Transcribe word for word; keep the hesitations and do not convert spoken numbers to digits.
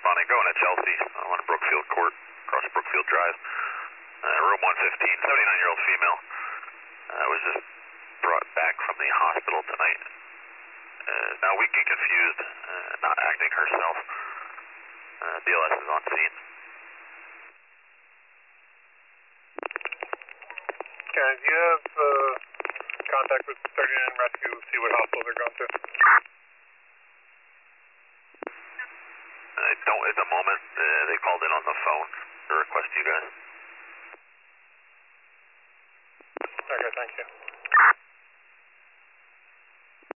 responding, going to Chelsea, uh, on Brookfield Court, across Brookfield Drive. Uh, room one fifteen, seventy-nine-year-old female. Uh, was just brought back from the hospital tonight. Uh, now weak and confused, uh, not acting herself. Uh, B L S is on scene. Can you have uh, contact with thirty-nine Rescue, see what hospitals they're going to? I don't at the moment. Uh, they called in on the phone to request you guys. Okay, thank you.